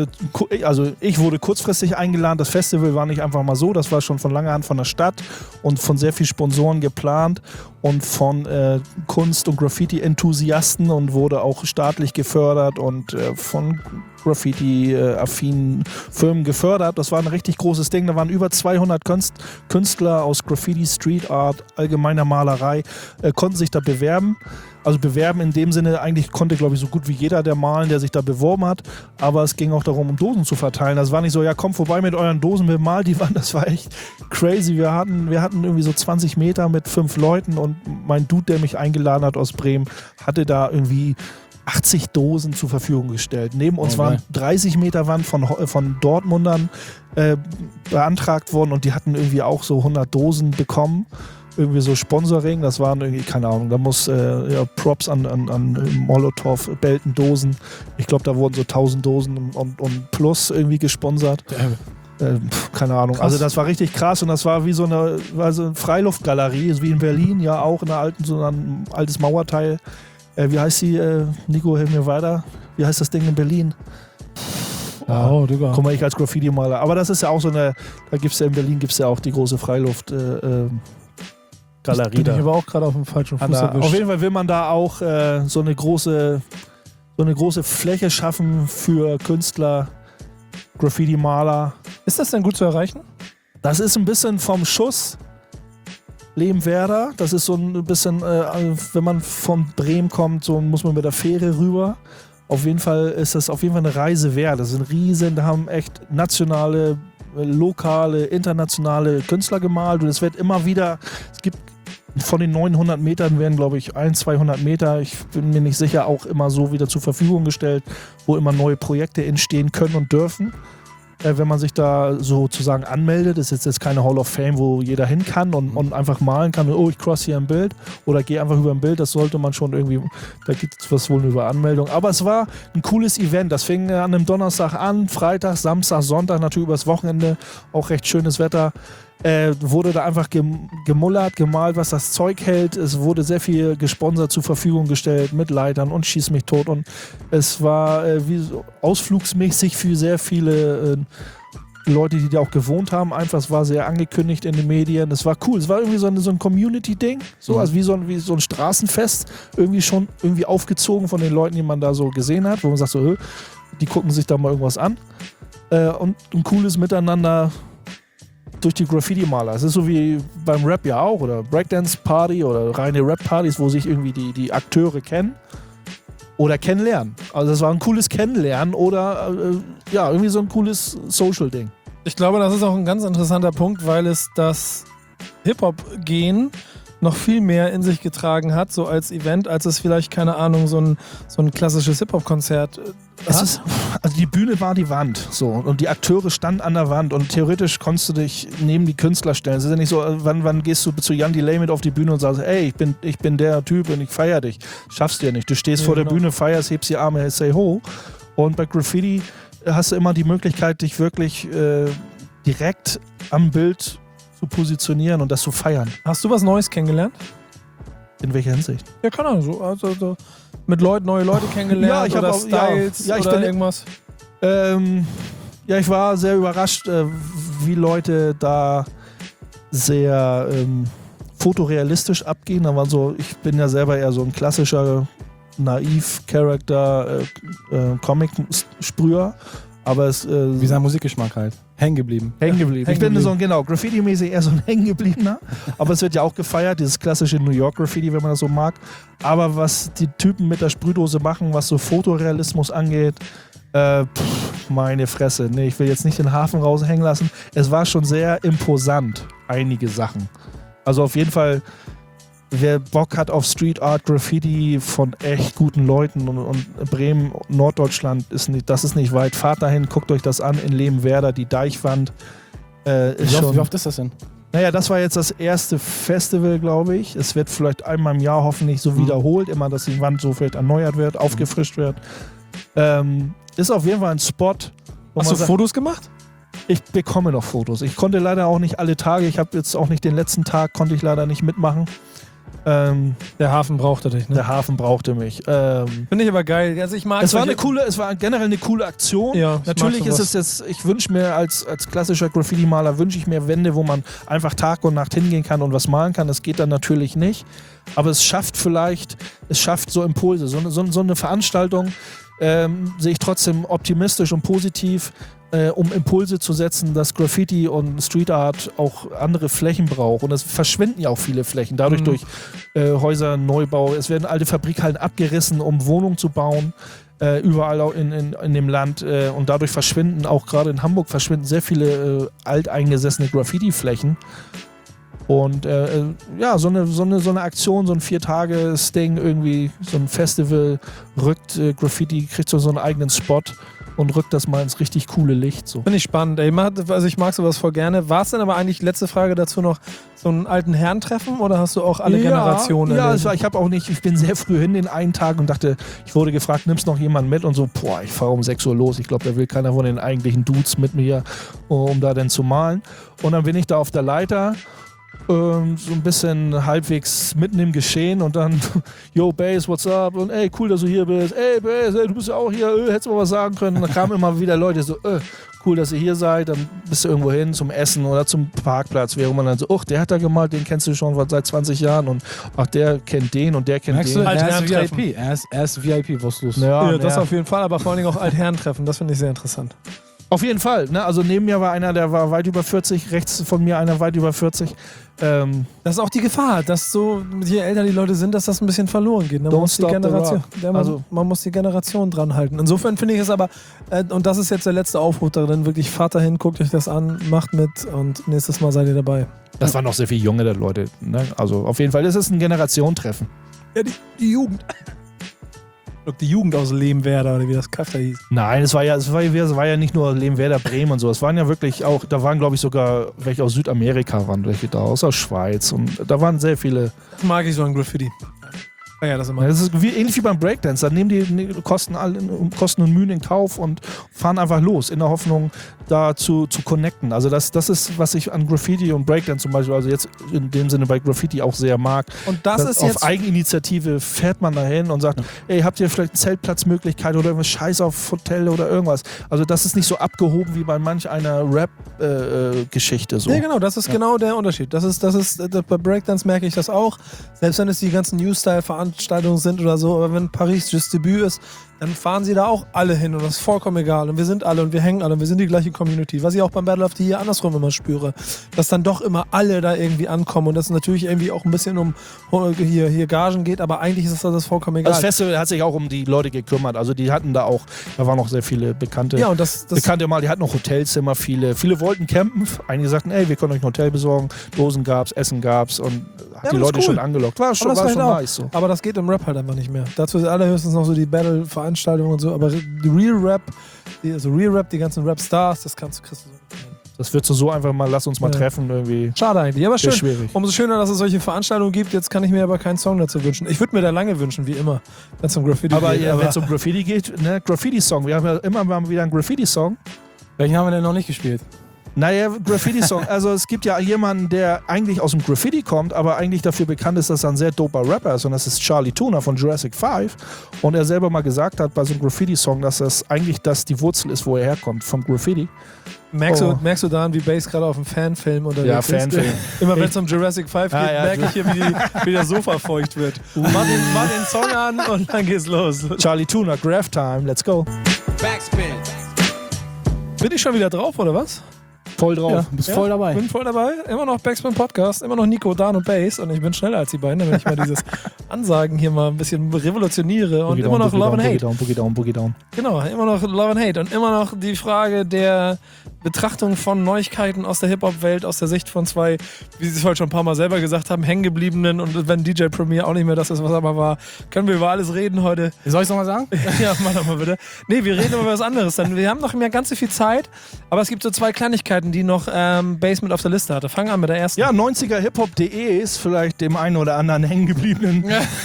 kurzfristig eingeladen. Das Festival war nicht einfach mal so. Das war schon von langer Hand von der Stadt und von sehr vielen Sponsoren geplant und von Kunst- und Graffiti-Enthusiasten und wurde auch staatlich gefördert und von Graffiti-affinen Firmen gefördert. Das war ein richtig großes Ding. Da waren über 200 Künstler aus Graffiti, Street Art, allgemeiner Malerei, konnten sich da bewerben. Also bewerben in dem Sinne, eigentlich konnte, glaube ich, so gut wie jeder der malen, der sich da beworben hat. Aber es ging auch darum, um Dosen zu verteilen. Das war nicht so, ja, kommt vorbei mit euren Dosen, wir malen die Wand. Das war echt crazy. Wir hatten irgendwie so 20 Meter mit 5 Leuten und mein Dude, der mich eingeladen hat aus Bremen, hatte da irgendwie 80 Dosen zur Verfügung gestellt. Neben uns waren 30 Meter Wand von Dortmundern beantragt worden und die hatten irgendwie auch so 100 Dosen bekommen. Irgendwie so Sponsoring, das waren irgendwie, keine Ahnung, da muss Props an Molotow, Belten Dosen. Ich glaube, da wurden so 1000 Dosen und plus irgendwie gesponsert. Keine Ahnung. Krass. Also das war richtig krass und das war wie so eine Freiluftgalerie, wie in Berlin, ja auch so ein altes Mauerteil. Wie heißt die? Nico, hilf mir weiter. Wie heißt das Ding in Berlin? Oh, Digga. Guck mal, ich als Graffiti-Maler. Aber das ist ja auch so eine, in Berlin gibt es ja auch die große Freiluft Galerie. Bin ich aber auch gerade auf dem falschen Fuß erwischt. Auf jeden Fall will man da auch so eine große Fläche schaffen für Künstler, Graffiti-Maler. Ist das denn gut zu erreichen? Das ist ein bisschen vom Schuss. Lehmwerder, das ist so ein bisschen, wenn man von Bremen kommt, so muss man mit der Fähre rüber. Auf jeden Fall ist das eine Reise wert. Das sind riesen, da haben echt nationale, lokale, internationale Künstler gemalt und es wird immer wieder, es gibt von den 900 Metern werden, glaube ich, 200 Meter, ich bin mir nicht sicher, auch immer so wieder zur Verfügung gestellt, wo immer neue Projekte entstehen können und dürfen. Wenn man sich da sozusagen anmeldet, ist jetzt keine Hall of Fame, wo jeder hin kann und einfach malen kann, ich cross hier ein Bild oder gehe einfach über ein Bild, das sollte man schon irgendwie, da gibt es was wohl über Anmeldung. Aber es war ein cooles Event, das fing an einem Donnerstag an, Freitag, Samstag, Sonntag, natürlich übers Wochenende, auch recht schönes Wetter. Wurde da einfach gemullert, gemalt, was das Zeug hält. Es wurde sehr viel gesponsert zur Verfügung gestellt mit Leitern und Schieß mich tot. Und es war wie so ausflugsmäßig für sehr viele Leute, die da auch gewohnt haben, einfach, es war sehr angekündigt in den Medien. Es war cool. Es war irgendwie so ein Community-Ding, so, also wie so ein Straßenfest, irgendwie aufgezogen von den Leuten, die man da so gesehen hat, wo man sagt so, die gucken sich da mal irgendwas an. Und ein cooles Miteinander durch die Graffiti-Maler. Es ist so wie beim Rap ja auch, oder Breakdance-Party oder reine Rap-Partys, wo sich irgendwie die Akteure kennen oder kennenlernen. Also es war ein cooles Kennenlernen oder irgendwie so ein cooles Social-Ding. Ich glaube, das ist auch ein ganz interessanter Punkt, weil es das Hip-Hop-Gen noch viel mehr in sich getragen hat, so als Event, als es vielleicht, keine Ahnung, so ein klassisches Hip-Hop-Konzert Also die Bühne war die Wand, so, und die Akteure standen an der Wand und theoretisch konntest du dich neben die Künstler stellen. Es ist ja nicht so, wann gehst du zu Jan Delay mit auf die Bühne und sagst, ey, ich bin der Typ und ich feiere dich. Schaffst du ja nicht. Du stehst vor der Bühne, feierst, hebst die Arme, say ho. Und bei Graffiti hast du immer die Möglichkeit, dich wirklich direkt am Bild zu positionieren und das zu feiern. Hast du was Neues kennengelernt? In welcher Hinsicht? Ja, keine Ahnung, so mit neue Leute kennengelernt, ich hab oder auch- Styles ja, ich oder bin- irgendwas. Ich war sehr überrascht, wie Leute da sehr fotorealistisch abgehen. Da waren so, ich bin ja selber eher so ein klassischer Naiv-Charakter, Comic-Sprüher, aber es Wie sein Musikgeschmack halt. Hängen geblieben. hängen geblieben. Ich bin so ein, Graffiti-mäßig eher so ein Hängengebliebener, aber es wird ja auch gefeiert, dieses klassische New York Graffiti, wenn man das so mag. Aber was die Typen mit der Sprühdose machen, was so Fotorealismus angeht, meine Fresse. Nee, ich will jetzt nicht den Hafen raushängen lassen. Es war schon sehr imposant, einige Sachen. Also auf jeden Fall, wer Bock hat auf Street Art, Graffiti von echt guten Leuten und Bremen, Norddeutschland, das ist nicht weit. Fahrt dahin, guckt euch das an in Lehmwerder, die Deichwand. Wie oft ist das denn? Naja, das war jetzt das erste Festival, glaube ich. Es wird vielleicht einmal im Jahr hoffentlich so wiederholt, immer, dass die Wand so vielleicht erneuert wird, aufgefrischt wird. Ist auf jeden Fall ein Spot. Wo Hast man du sagt, Fotos gemacht? ich bekomme noch Fotos. Ich konnte leider auch nicht alle Tage. Ich habe jetzt auch nicht den letzten Tag, konnte ich leider nicht mitmachen. Der Hafen brauchte dich, ne? Der Hafen brauchte mich. Finde ich aber geil. Also ich mag Es war generell eine coole Aktion. Ja, ich Natürlich mag ist sowas. es jetzt, ich wünsche mir als klassischer Graffiti-Maler, wünsche ich mir Wände, wo man einfach Tag und Nacht hingehen kann und was malen kann. Das geht dann natürlich nicht. Aber es schafft so Impulse. So eine Veranstaltung sehe ich trotzdem optimistisch und positiv, um Impulse zu setzen, dass Graffiti und Street Art auch andere Flächen braucht. Und es verschwinden ja auch viele Flächen, dadurch durch Häuserneubau. Es werden alte Fabrikhallen abgerissen, um Wohnungen zu bauen, überall auch in dem Land. Und dadurch verschwinden, auch gerade in Hamburg, verschwinden sehr viele alteingesessene Graffiti-Flächen. Und so eine Aktion, so ein 4-Tage-Sting irgendwie, so ein Festival, rückt Graffiti, kriegt so einen eigenen Spot und rückt das mal ins richtig coole Licht. So. Finde ich spannend. Ey, also ich mag sowas voll gerne. War es denn aber eigentlich, letzte Frage dazu noch, so einen alten Herrentreffen oder hast du auch alle Generationen Ja, erlebt? ich bin sehr früh hin den einen Tag und dachte, ich wurde gefragt, nimmst noch jemanden mit? Und so, ich fahre um 6 Uhr los. Ich glaube, da will keiner von den eigentlichen Dudes mit mir, um da denn zu malen. Und dann bin ich da auf der Leiter, so ein bisschen halbwegs mitten im Geschehen und dann, yo, Bass, what's up? Und ey, cool, dass du hier bist. Ey, Bass, ey, du bist ja auch hier, hättest du mal was sagen können. Und dann kamen immer wieder Leute so, cool, dass ihr hier seid. Dann bist du irgendwo hin zum Essen oder zum Parkplatz, während man dann so, der hat da gemalt, den kennst du schon seit 20 Jahren und ach, der kennt den und der kennt Merkst den. du, Alte er ist Herrentreffen. VIP. Er ist VIP, was los. Ja, das auf jeden Fall, aber vor allen Dingen auch Altherrentreffen. Das finde ich sehr interessant. Auf jeden Fall. Ne? Also neben mir war einer, der war weit über 40, rechts von mir einer weit über 40. Das ist auch die Gefahr, dass so, je älter die Leute sind, dass das ein bisschen verloren geht. Ne? Man Don't muss die stop the Generation, rock. Also- man muss die Generation dran halten. Insofern finde ich es aber, und das ist jetzt der letzte Aufruf darin, wirklich fahrt dahin, guckt euch das an, macht mit und nächstes Mal seid ihr dabei. Das waren noch sehr viele junge Leute. Ne? Also auf jeden Fall, das ist ein Generationentreffen. Ja, die Jugend. Die Jugend aus Lehmwerder oder wie das Kaff da hieß. Nein, es war ja nicht nur Lehmwerder, Bremen und so. Es waren ja wirklich auch, da waren glaube ich sogar welche aus Südamerika, waren welche da, aus der Schweiz. Und da waren sehr viele. Das mag ich so an Graffiti. Ja, das immer. Ja, das ist ähnlich wie beim Breakdance. Dann nehmen die Kosten und Mühen in Kauf und fahren einfach los, in der Hoffnung, da zu connecten. Also das ist, was ich an Graffiti und Breakdance zum Beispiel, also jetzt in dem Sinne bei Graffiti auch sehr mag. Und das ist jetzt auf Eigeninitiative fährt man dahin und sagt, ey, habt ihr vielleicht eine Zeltplatzmöglichkeit oder irgendwas Scheiß auf Hotel oder irgendwas. Also das ist nicht so abgehoben wie bei manch einer Rap-Geschichte. So. Ja, genau, das ist genau der Unterschied. Das ist, bei Breakdance merke ich das auch. Selbst wenn es die ganzen New-Style-Veranstaltungen sind oder so, aber wenn Paris just Debüt ist, dann fahren sie da auch alle hin und das ist vollkommen egal. Und wir sind alle und wir hängen alle und wir sind die gleiche Community. Was ich auch beim Battle of the Year andersrum immer spüre, dass dann doch immer alle da irgendwie ankommen und das natürlich irgendwie auch ein bisschen um hier Gagen geht, aber eigentlich ist das vollkommen egal. Das Festival hat sich auch um die Leute gekümmert. Also die hatten da waren auch sehr viele Bekannte. Ja, und das Bekannte mal, die hatten noch Hotelzimmer, viele wollten campen. Einige sagten, ey, wir können euch ein Hotel besorgen. Dosen gab's, Essen gab's und hat die Leute schon angelockt. War schon nice so. Aber das geht im Rap halt einfach nicht mehr. Dazu sind allerhöchstens noch so die Battle-Veranstaltungen und so, aber die Real Rap, die ganzen Rap-Stars, das kriegst du so nicht mehr. Das wird so einfach mal, lass uns mal treffen irgendwie. Schade eigentlich, aber schön. Schwierig. Umso schöner, dass es solche Veranstaltungen gibt. Jetzt kann ich mir aber keinen Song dazu wünschen. Ich würde mir da lange wünschen, wie immer, wenn es um Graffiti aber geht. ja, wenn es um Graffiti geht, ne, Graffiti-Song. Wir haben ja immer mal wieder einen Graffiti-Song. Welchen haben wir denn noch nicht gespielt? Naja, Graffiti-Song. Also es gibt ja jemanden, der eigentlich aus dem Graffiti kommt, aber eigentlich dafür bekannt ist, dass er ein sehr doper Rapper ist. Und das ist Charlie Tuna von Jurassic 5. Und er selber mal gesagt hat bei so einem Graffiti-Song, dass das eigentlich die Wurzel ist, wo er herkommt, vom Graffiti. Merkst du daran, wie Bass gerade auf dem Fanfilm unterwegs ist? Ja, Fanfilm. Immer wenn es um Jurassic 5 geht, merke ich hier, wie der Sofa feucht wird. Mach den Song an und dann geht's los. Charlie Tuna, Graph Time, let's go. Backspin. Bin ich schon wieder drauf, oder was? Voll drauf. Ja, bist voll dabei. Bin voll dabei. Immer noch Backspin Podcast, immer noch Nico, Dan und Bass und ich bin schneller als die beiden, damit ich mal dieses Ansagen hier mal ein bisschen revolutioniere und immer noch Love and Hate. Boogie down. Genau, immer noch Love and Hate und immer noch die Frage der Betrachtung von Neuigkeiten aus der Hip-Hop-Welt, aus der Sicht von zwei, wie sie es heute schon ein paar Mal selber gesagt haben, hängengebliebenen und wenn DJ Premier auch nicht mehr das ist, was er mal war, können wir über alles reden heute. Soll ich es nochmal sagen? Ja, mach doch mal bitte. Nee, wir reden über was anderes, denn wir haben noch mehr ganz so viel Zeit, aber es gibt so zwei Kleinigkeiten, die noch Bass mit auf der Liste hatte. Fangen an mit der ersten. Ja, 90erhiphop.de ist vielleicht dem einen oder anderen hängengebliebenen.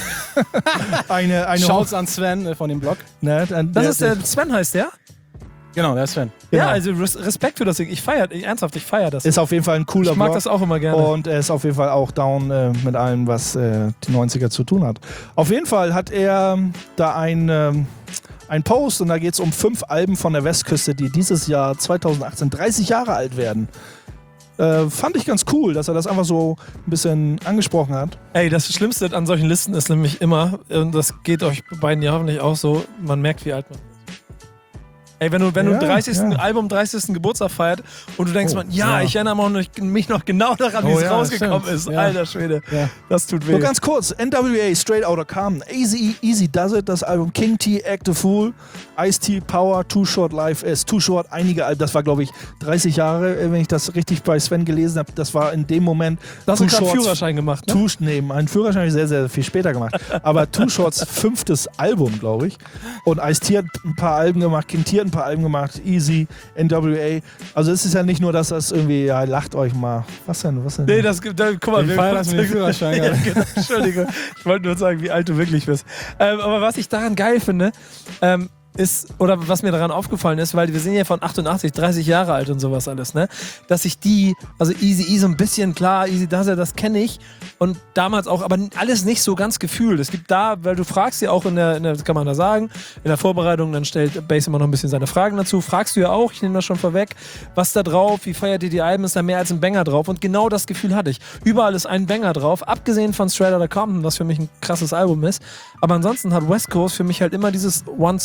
eine Shouts an Sven von dem Blog. Ne, das ist der Sven, heißt der? Genau, der Sven. Ja, Genau. also Respekt für das Ding. Ich feiere das. Ist auf jeden Fall ein cooler Ich mag Blog. das auch immer gerne. Und er ist auf jeden Fall auch down mit allem, was die 90er zu tun hat. Auf jeden Fall hat er da ein Post und da geht es um 5 Alben von der Westküste, die dieses Jahr 2018 30 Jahre alt werden. Fand ich ganz cool, dass er das einfach so ein bisschen angesprochen hat. Ey, das Schlimmste an solchen Listen ist nämlich immer, und das geht euch beiden ja hoffentlich auch so, man merkt, wie alt man ist. Ey, wenn du 30. Album 30. Geburtstag feiert und du denkst, ich erinnere mich noch genau daran, wie es rausgekommen ist. Ja. Alter Schwede, das tut weh. So ganz kurz, NWA, Straight Outta Compton, Easy Does It, das Album King T, Act a Fool, Ice-T, Power, Too Short, Life is, Too Short, einige Alben, das war glaube ich 30 Jahre, wenn ich das richtig bei Sven gelesen habe, das war in dem Moment Du hast gerade einen Führerschein gemacht, ne? Einen Führerschein habe ich sehr, sehr viel später gemacht, aber Too Shorts 5. Album, glaube ich, und Ice-T hat ein paar Alben gemacht, King T hat ein paar Alben gemacht, Easy, NWA, also es ist ja nicht nur, dass das irgendwie, ja, lacht euch mal, was denn? Nee, das gibt, guck mal, Ich feiere das mit dem Führerschein. Ja, genau, Entschuldige, ich wollte nur sagen, wie alt du wirklich bist. Aber was ich daran geil finde, ist, oder was mir daran aufgefallen ist, weil wir sind ja von 88, 30 Jahre alt und sowas alles, ne? Dass ich also Easy so ein bisschen, klar, Easy Does It, das kenne ich und damals auch, aber alles nicht so ganz gefühlt. Es gibt da, weil du fragst ja auch in der kann man da sagen, in der Vorbereitung, dann stellt Bass immer noch ein bisschen seine Fragen dazu, fragst du ja auch, ich nehme das schon vorweg, was da drauf, wie feiert ihr die Alben, ist da mehr als ein Banger drauf und genau das Gefühl hatte ich. Überall ist ein Banger drauf, abgesehen von Straight Outta Compton, was für mich ein krasses Album ist, aber ansonsten hat West Coast für mich halt immer dieses One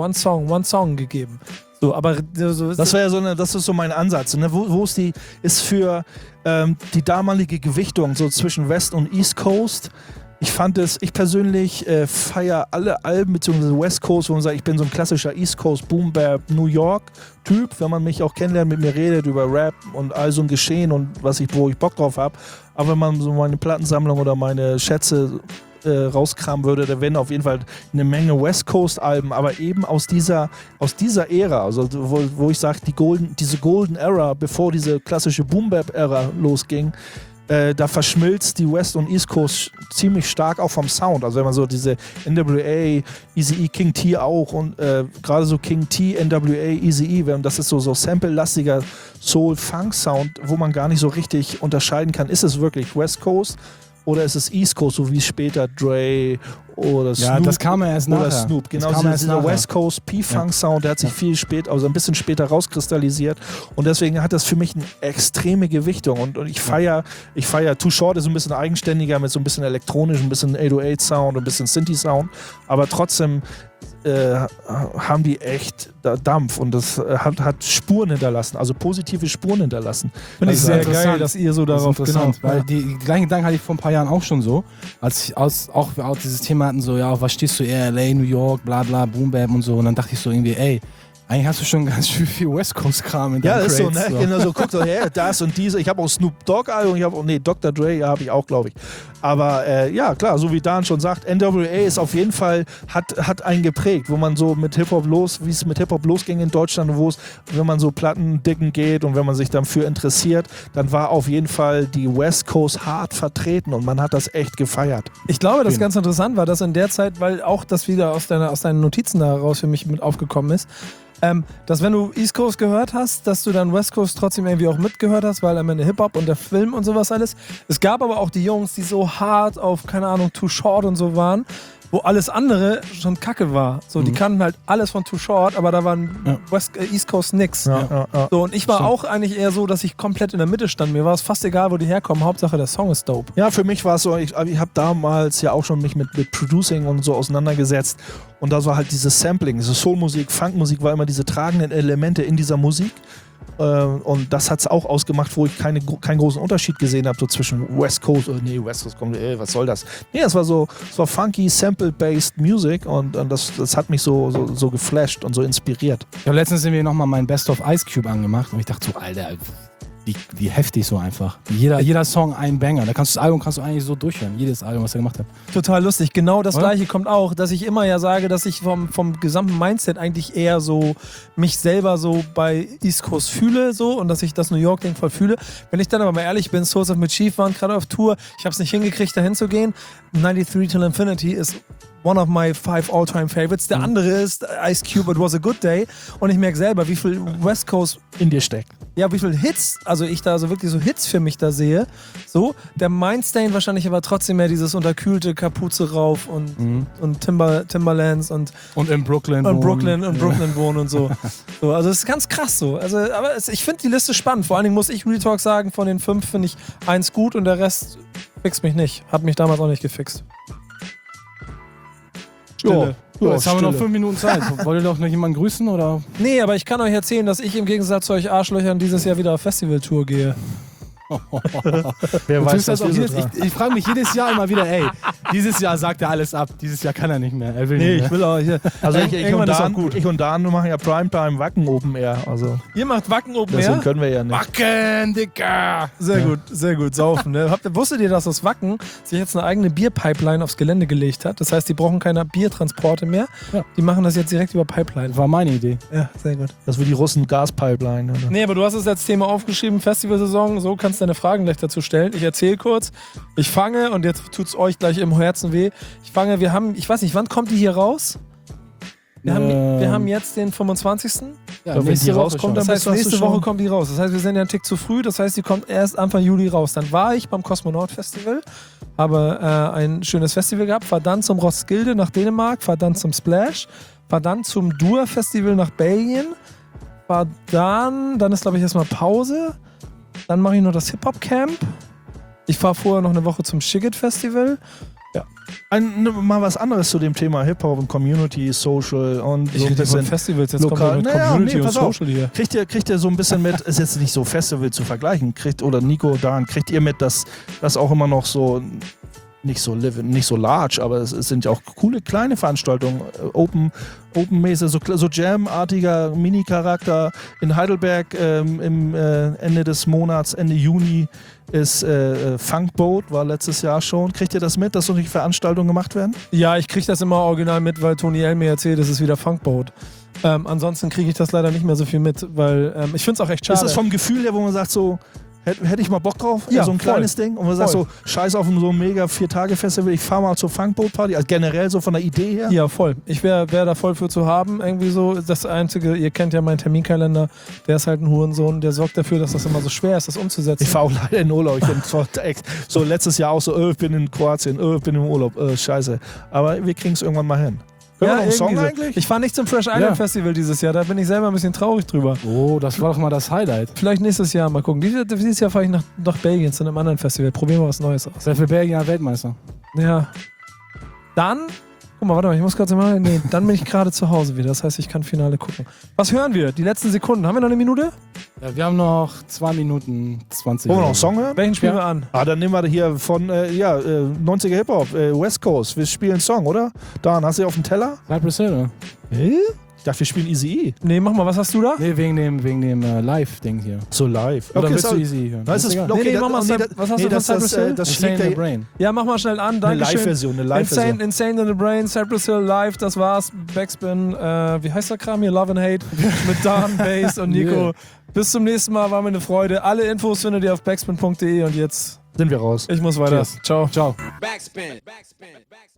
Song gegeben. So, aber das wäre ja das ist so mein Ansatz. Ne? Wo ist für die damalige Gewichtung so zwischen West und East Coast. Ich persönlich feiere alle Alben bzw. West Coast, wo man sagt, ich bin so ein klassischer East Coast Boom Bap New York Typ, wenn man mich auch kennenlernt, mit mir redet über Rap und all so ein Geschehen und wo ich Bock drauf habe. Aber wenn man so meine Plattensammlung oder meine Schätze rauskramen würde, da wären auf jeden Fall eine Menge West Coast Alben, aber eben aus dieser Ära, also wo ich sage, diese Golden Era, bevor diese klassische Boom Bap Ära losging, da verschmilzt die West und East Coast ziemlich stark auch vom Sound. Also wenn man so diese NWA, Eazy-E, King T auch und gerade so King T, NWA, Eazy-E, das ist so sample-lastiger Soul-Funk-Sound, wo man gar nicht so richtig unterscheiden kann, ist es wirklich West Coast oder ist es East Coast, so wie später Dre oder Snoop. Ja, das kam ja erst nachher. Oder Snoop, genau, dieser West Coast P-Funk-Sound, der hat sich viel später, also ein bisschen später rauskristallisiert und deswegen hat das für mich eine extreme Gewichtung und ich feiere Too Short ist ein bisschen eigenständiger mit so ein bisschen elektronisch, ein bisschen 808-Sound, ein bisschen Synthi-Sound, aber trotzdem haben die echt Dampf und das hat Spuren hinterlassen, also positive Spuren hinterlassen. Finde ich sehr geil, dass ihr so darauf weil die gleichen Gedanken hatte ich vor ein paar Jahren auch schon so, als ich auch dieses Thema hatten, so, ja, auf was stehst du eher, LA, New York, bla bla, Boom Bap und so und dann dachte ich so irgendwie, ey, eigentlich hast du schon ganz schön viel West Coast Kram in deinem Crates. Ja, ist so, ne? So. Genau so, guck so her, das und diese. Ich habe auch Snoop Dogg Album, Dr. Dre habe ich auch, glaube ich. Aber ja, klar, so wie Dan schon sagt, NWA ist auf jeden Fall, hat einen geprägt, wo man so mit Hip-Hop wie es mit Hip-Hop losging in Deutschland, wenn man so Plattendicken geht und wenn man sich dafür interessiert, dann war auf jeden Fall die West Coast hart vertreten und man hat das echt gefeiert. Ich glaube, das ganz interessant war, dass in der Zeit, weil auch das wieder aus deinen Notizen da heraus für mich mit aufgekommen ist, dass wenn du East Coast gehört hast, dass du dann West Coast trotzdem irgendwie auch mitgehört hast, weil am Ende Hip-Hop und der Film und sowas alles. Es gab aber auch die Jungs, die so hart auf, keine Ahnung, Too Short und so waren, wo alles andere schon kacke war. So, die kannten halt alles von Too Short, aber da waren East Coast nix. Ja. So, und ich war auch eigentlich eher so, dass ich komplett in der Mitte stand. Mir war es fast egal, wo die herkommen. Hauptsache, der Song ist dope. Ja, für mich war es so, ich habe damals ja auch schon mich mit Producing und so auseinandergesetzt. Und da war halt dieses Sampling, diese Soulmusik, Funkmusik, war immer diese tragenden Elemente in dieser Musik. Und das hat es auch ausgemacht, wo ich keinen großen Unterschied gesehen habe, so zwischen West Coast, West Coast kommt, was soll das? Nee, es war funky, sample-based Music und das hat mich so geflasht und so inspiriert. Ich habe letztens irgendwie nochmal mein Best of Ice Cube angemacht und ich dachte so, Alter, wie heftig so einfach. Jeder Song ein Banger. Das Album kannst du eigentlich so durchhören. Jedes Album, was er gemacht hat. Total lustig. Genau das Gleiche kommt auch, dass ich immer ja sage, dass ich vom gesamten Mindset eigentlich eher so mich selber so bei East Coast fühle so und dass ich das New York-Ding voll fühle. Wenn ich dann aber mal ehrlich bin, Souls of Mischief waren gerade auf Tour. Ich habe es nicht hingekriegt, da hinzugehen. 93 Till Infinity ist one of my 5 all-time favorites. Der andere ist Ice Cube, It Was a Good Day. Und ich merke selber, wie viel West Coast in dir steckt. Ja, wie viel Hits, also ich da so wirklich so Hits für mich da sehe. So, der Mindstain wahrscheinlich aber trotzdem mehr dieses unterkühlte Kapuze rauf und Timberlands und in Brooklyn wohnen und so. So. Also es ist ganz krass so. Also, aber ich finde die Liste spannend. Vor allen Dingen muss ich Real Talk sagen, von den 5 finde ich 1 gut und der Rest fixt mich nicht. Hat mich damals auch nicht gefixt. Stille. Ja, jetzt haben wir noch 5 Minuten Zeit. Wollt ihr doch noch jemanden grüßen? Oder? Nee, aber ich kann euch erzählen, dass ich im Gegensatz zu euch Arschlöchern dieses Jahr wieder auf Festivaltour gehe. Wer weiß, das auch ich frage mich jedes Jahr immer wieder, ey, dieses Jahr sagt er alles ab, dieses Jahr kann er nicht mehr. Er will nicht mehr. Ich will auch hier. Also ich und Dan machen ja Primetime Wacken Open Air. Also ihr macht Wacken Open Air? Deswegen können wir ja nicht. Wacken, Dicker! Sehr gut, saufen. Ne? Wusstet ihr, dass das Wacken sich jetzt eine eigene Bierpipeline aufs Gelände gelegt hat? Das heißt, die brauchen keine Biertransporte mehr. Ja. Die machen das jetzt direkt über Pipeline. War meine Idee. Ja, sehr gut. Das wie die Russen Gaspipeline. Oder? Nee, aber du hast es als Thema aufgeschrieben, Festivalsaison, so kannst du deine Fragen gleich dazu stellen. Ich erzähle kurz. Ich fange, und jetzt tut es euch gleich im Herzen weh, ich weiß nicht, wann kommt die hier raus? Wir haben jetzt den 25. Ja, wenn die rauskommt, das heißt, nächste Woche kommt die raus. Das heißt, wir sind ja einen Tick zu früh. Das heißt, die kommt erst Anfang Juli raus. Dann war ich beim Kosmonaut Festival, habe ein schönes Festival gehabt, war dann zum Roskilde nach Dänemark, war dann zum Splash, war dann zum Dua Festival nach Belgien, war dann ist glaube ich erstmal Pause. Dann mache ich noch das Hip-Hop-Camp. Ich fahre vorher noch eine Woche zum Shigit-Festival. Ja. Mal was anderes zu dem Thema Hip-Hop und Community, Social und so ein bisschen Festivals, jetzt lokal. Kommt Community und Social hier. Kriegt ihr so ein bisschen mit, ist jetzt nicht so Festival zu vergleichen, oder Nico, Dan, kriegt ihr mit, dass das auch immer noch so nicht so large, aber es sind ja auch coole kleine Veranstaltungen, Open-mäßig, so Jam-artiger Mini-Charakter. In Heidelberg im Ende des Monats, Ende Juni ist Funkboat, war letztes Jahr schon. Kriegt ihr das mit, dass solche Veranstaltungen gemacht werden? Ja, ich kriege das immer original mit, weil Tony L mir erzählt, es ist wieder Funkboat. Ansonsten kriege ich das leider nicht mehr so viel mit, weil ich finde es auch echt schade. Ist das vom Gefühl her, wo man sagt so, Hätte ich mal Bock drauf, Ja, so ein voll. kleines Ding. Und man sagt Voll. so, scheiß auf so ein mega 4-Tage-Festival, ich fahr mal zur Funkboat-Party, also generell so von der Idee her. Ja, voll. Ich wär da voll für zu haben. Irgendwie so, das Einzige, ihr kennt ja meinen Terminkalender, der ist halt ein Hurensohn, der sorgt dafür, dass das immer so schwer ist, das umzusetzen. Ich fahre auch leider in Urlaub. Ich bin so letztes Jahr auch so, ich bin in Kroatien, ich bin im Urlaub, scheiße. Aber wir kriegen es irgendwann mal hin. Hören wir noch einen Song irgendwie so. eigentlich? Ich fahre nicht zum Fresh Island Ja. Festival dieses Jahr, da bin ich selber ein bisschen traurig drüber. Oh, das war doch mal das Highlight. Vielleicht nächstes Jahr, mal gucken. Dieses Jahr fahre ich nach Belgien zu einem anderen Festival. Probieren wir was Neues aus. Wer für Belgien Weltmeister? Ja. Dann, guck mal, warte mal, ich muss gerade mal, nee, dann bin ich gerade zu Hause wieder. Das heißt, ich kann Finale gucken. Was hören wir? Die letzten Sekunden. Haben wir noch eine Minute? Ja, wir haben noch 2 Minuten 20. Wollen wir noch einen Song hören? Welchen spielen wir an? Dann nehmen wir hier von 90er Hip-Hop, West Coast. Wir spielen einen Song, oder? Dan, hast du den auf dem Teller? Cypress Hill, ne? Ich dachte, wir spielen Easy. Nee, mach mal, was hast du da? Nee, wegen dem Live-Ding hier. So live. Oder willst ist du auch- Easy hören? Das ist egal. okay, Nee, mach mal, was hast du von Cypress Hill? das Insane schlägt in the ja Brain. Ja, mach mal schnell an. eine Dankeschön. Live-Version. Insane in the Brain, Cypress Hill Live, das war's. Backspin, wie heißt der Kram hier? Love and Hate mit Dan, Bass und Nico. Yeah. Bis zum nächsten Mal, war mir eine Freude. Alle Infos findet ihr auf backspin.de und jetzt, Sind wir raus. ich muss weiter. Cheers. Ciao. Ciao. Backspin. Backspin. Backspin.